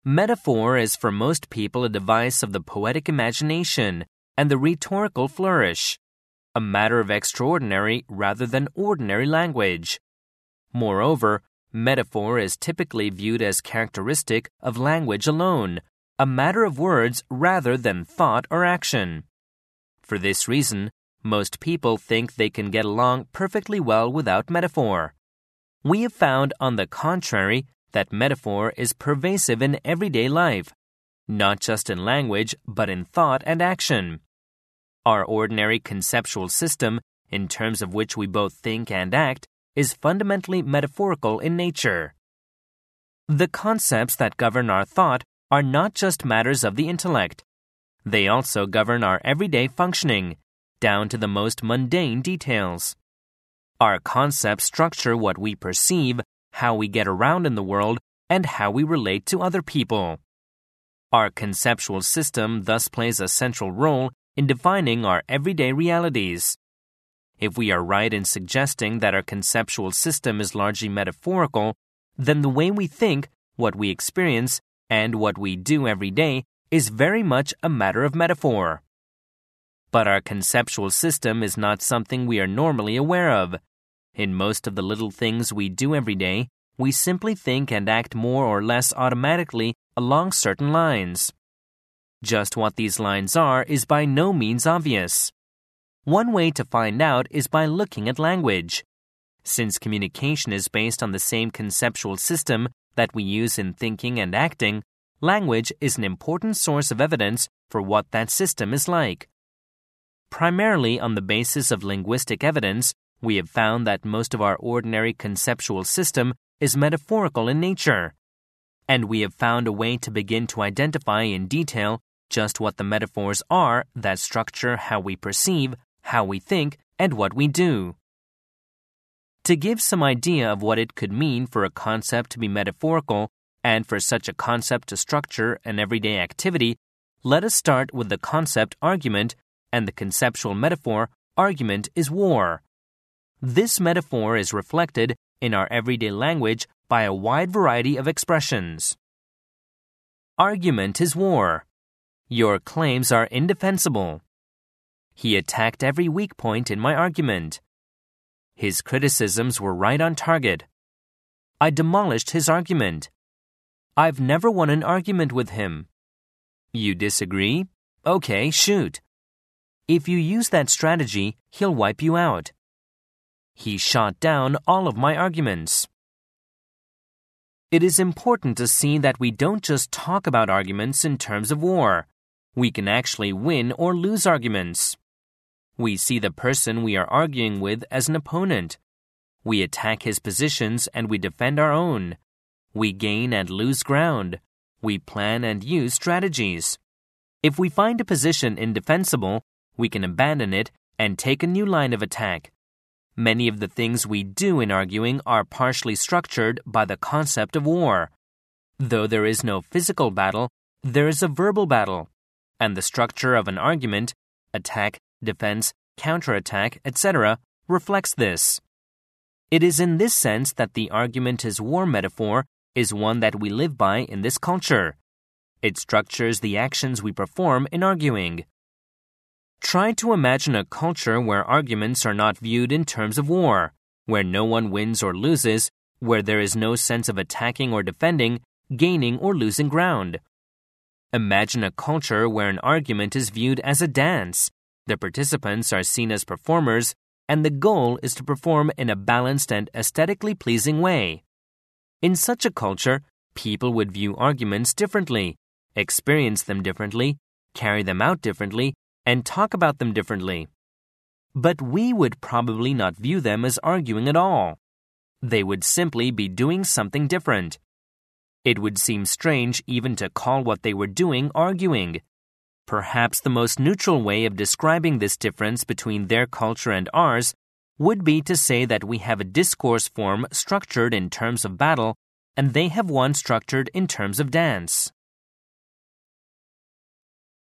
Metaphor is for most people a device of the poetic imagination and the rhetorical flourish, a matter of extraordinary rather than ordinary language. Moreover, metaphor is typically viewed as characteristic of language alone, a matter of words rather than thought or action. For this reason, most people think they can get along perfectly well without metaphor. We have found, on the contrary, that metaphor is pervasive in everyday life, not just in language but in thought and action. Our ordinary conceptual system, in terms of which we both think and act, is fundamentally metaphorical in nature. The concepts that govern our thought are not just matters of the intellect. They also govern our everyday functioning, down to the most mundane details. Our concepts structure what we perceive, how we get around in the world, and how we relate to other people. Our conceptual system thus plays a central role in defining our everyday realities. If we are right in suggesting that our conceptual system is largely metaphorical, then the way we think, what we experience, and what we do every day is very much a matter of metaphor. But our conceptual system is not something we are normally aware of. In most of the little things we do every day, we simply think and act more or less automatically along certain lines. Just what these lines are is by no means obvious. One way to find out is by looking at language. Since communication is based on the same conceptual system that we use in thinking and acting, language is an important source of evidence for what that system is like. Primarily on the basis of linguistic evidence, we have found that most of our ordinary conceptual system is metaphorical in nature, and we have found a way to begin to identify in detail just what the metaphors are that structure how we perceive, how we think, and what we do. To give some idea of what it could mean for a concept to be metaphorical and for such a concept to structure an everyday activity, let us start with the concept argument, and the conceptual metaphor argument is war. This metaphor is reflected in our everyday language by a wide variety of expressions. Argument is war. Your claims are indefensible. He attacked every weak point in my argument. His criticisms were right on target. I demolished his argument. I've never won an argument with him. You disagree? Okay, shoot. If you use that strategy, he'll wipe you out. He shot down all of my arguments. It is important to see that we don't just talk about arguments in terms of war. We can actually win or lose arguments. We see the person we are arguing with as an opponent. We attack his positions and we defend our own. We gain and lose ground. We plan and use strategies. If we find a position indefensible, we can abandon it and take a new line of attack. Many of the things we do in arguing are partially structured by the concept of war. Though there is no physical battle, there is a verbal battle, and the structure of an argument, attack, defense, counterattack, etc., reflects this. It is in this sense that the argument is war metaphor is one that we live by in this culture. It structures the actions we perform in arguing. Try to imagine a culture where arguments are not viewed in terms of war, where no one wins or loses, where there is no sense of attacking or defending, gaining or losing ground. Imagine a culture where an argument is viewed as a dance. The participants are seen as performers, and the goal is to perform in a balanced and aesthetically pleasing way. In such a culture, people would view arguments differently, experience them differently, carry them out differently, and talk about them differently. But we would probably not view them as arguing at all. They would simply be doing something different. It would seem strange even to call what they were doing arguing. Perhaps the most neutral way of describing this difference between their culture and ours would be to say that we have a discourse form structured in terms of battle, and they have one structured in terms of dance.